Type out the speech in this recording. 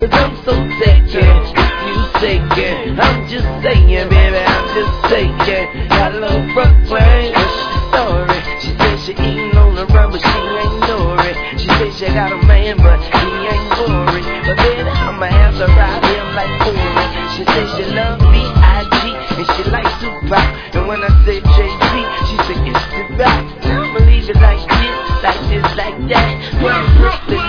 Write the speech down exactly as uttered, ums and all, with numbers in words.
Cause I'm so taken, you taken. I'm just saying, baby, I'm just saying. Got a little Brooklyn, what's the story? She said she eating on the run, but she ain't know it. She said she got a man, but he ain't worried. But baby, I'ma have to ride him like Corey. She said she love B I G and she like Tupac. And when I said Jay-Z, she said it's the rap. I'ma leave it like this, like this, like that. From Brooklyn